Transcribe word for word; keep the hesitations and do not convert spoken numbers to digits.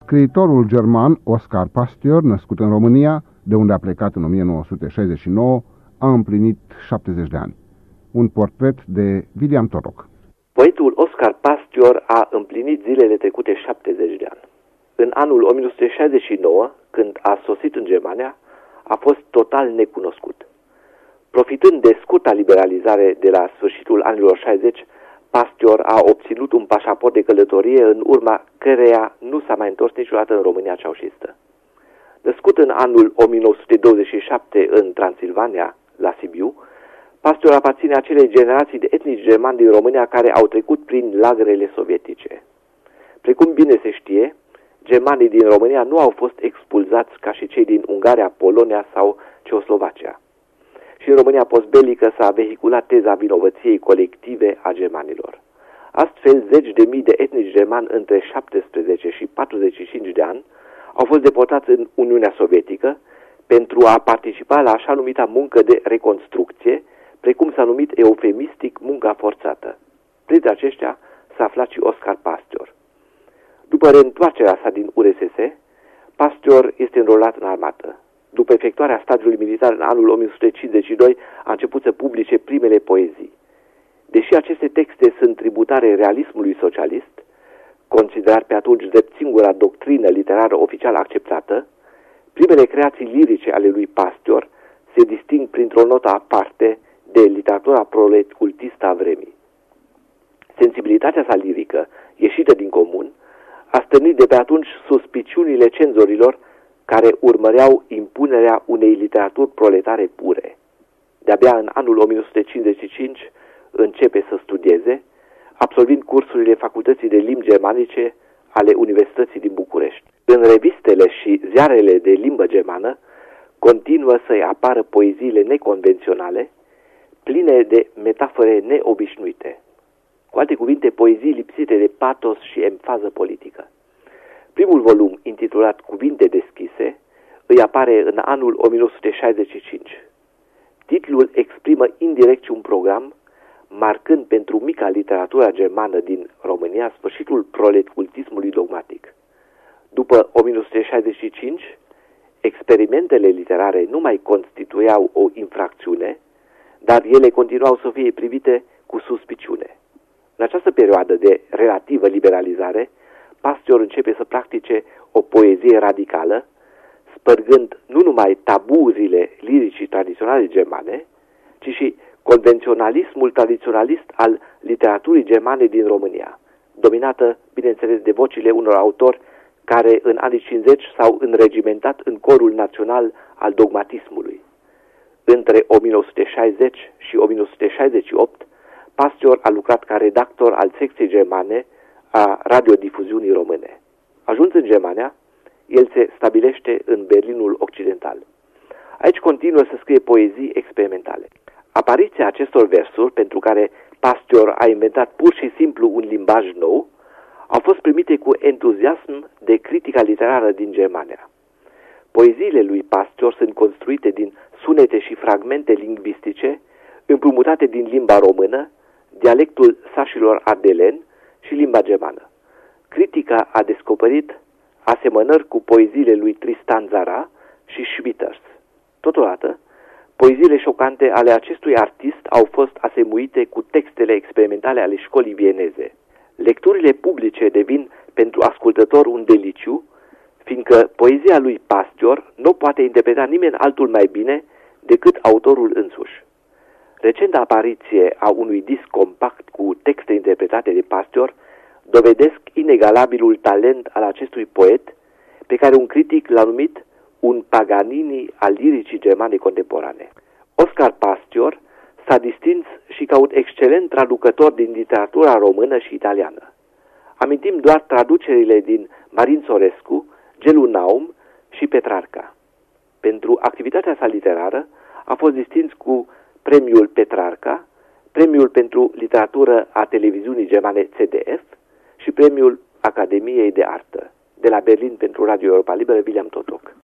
Scriitorul german Oskar Pastior, născut în România, de unde a plecat în o mie nouă sute șaizeci și nouă, a împlinit șaptezeci de ani. Un portret de William Toroc. Poetul Oskar Pastior a împlinit zilele trecute șaptezeci de ani. În anul o mie nouă sute șaizeci și nouă, când a sosit în Germania, a fost total necunoscut. Profitând de scurta liberalizare de la sfârșitul anilor șaizeci, Pastior a obținut un pașaport de călătorie în urma căreia nu s-a mai întors niciodată în România ceaușistă. Născut în anul o mie nouă sute douăzeci și șapte în Transilvania, la Sibiu, Pastior aparține acelei generații de etnici germani din România care au trecut prin lagărele sovietice. Precum bine se știe, germanii din România nu au fost expulzați ca și cei din Ungaria, Polonia sau Ceoslovacia. Și în România postbelică s-a vehiculat teza vinovăției colective a germanilor. Astfel, zeci de mii de etnici germani între șaptesprezece și patruzeci și cinci de ani au fost deportați în Uniunea Sovietică pentru a participa la așa numita muncă de reconstrucție, precum s-a numit eufemistic munca forțată. Printre aceștia s-a aflat și Oskar Pastior. După reîntoarcerea sa din U R S S, Pastior este înrolat în armată. După efectuarea stagiului militar în anul o mie nouă sute cincizeci și doi, a început să publice primele poezii. Deși aceste texte sunt tributare realismului socialist, considerat pe atunci drept singura doctrină literară oficial acceptată, primele creații lirice ale lui Pastior se disting printr-o notă aparte de literatura prolet-cultistă a vremii. Sensibilitatea sa lirică, ieșită din comun, a stârnit de pe atunci suspiciunile cenzorilor care urmăreau impunerea unei literaturi proletare pure. De-abia în anul o mie nouă sute cincizeci și cinci începe să studieze, absolvind cursurile Facultății de Limbi Germanice ale Universității din București. În revistele și ziarele de limbă germană continuă să-i apară poeziile neconvenționale, pline de metafore neobișnuite. Cu alte cuvinte, poezii lipsite de patos și emfază politică. Primul volum, intitulat Cuvinte deschise, îi apare în anul o mie nouă sute șaizeci și cinci. Titlul exprimă indirect și un program, marcând pentru mica literatura germană din România sfârșitul proletcultismului dogmatic. După o mie nouă sute șaizeci și cinci, experimentele literare nu mai constituiau o infracțiune, dar ele continuau să fie privite cu suspiciune. În această perioadă de relativă liberalizare, Pastior începe să practice o poezie radicală, spărgând nu numai taburile liricii tradiționale germane, ci și convenționalismul tradiționalist al literaturii germane din România, dominată, bineînțeles, de vocile unor autori care în anii cincizeci s-au înregimentat în corul național al dogmatismului. Între o mie nouă sute șaizeci și o mie nouă sute șaizeci și opt, Pastior a lucrat ca redactor al secției germane a radiodifuziunii române. Ajuns în Germania, el se stabilește în Berlinul Occidental. Aici continuă să scrie poezii experimentale. Apariția acestor versuri, pentru care Pastior a inventat pur și simplu un limbaj nou, au fost primite cu entuziasm de critica literară din Germania. Poeziile lui Pastior sunt construite din sunete și fragmente lingvistice împrumutate din limba română, dialectul sașilor ardeleni și limba germană. Critica a descoperit asemănări cu poeziile lui Tristan Tzara și Schwitters. Totodată, poeziile șocante ale acestui artist au fost asemuite cu textele experimentale ale școlii vieneze. Lecturile publice devin pentru ascultător un deliciu, fiindcă poezia lui Pastior nu poate interpreta nimeni altul mai bine decât autorul însuși. Recenta apariție a unui disc compact cu texte interpretate de Pastior dovedesc inegalabilul talent al acestui poet, pe care un critic l-a numit un Paganini al liricii germane contemporane. Oskar Pastior s-a distins și ca un excelent traducător din literatura română și italiană. Amintim doar traducerile din Marin Sorescu, Gelu Naum și Petrarca. Pentru activitatea sa literară a fost distins cu Premiul Petrarca, Premiul pentru literatură a televiziunii germane C D F și Premiul Academiei de Artă. De la Berlin pentru Radio Europa Liberă, William Toroc.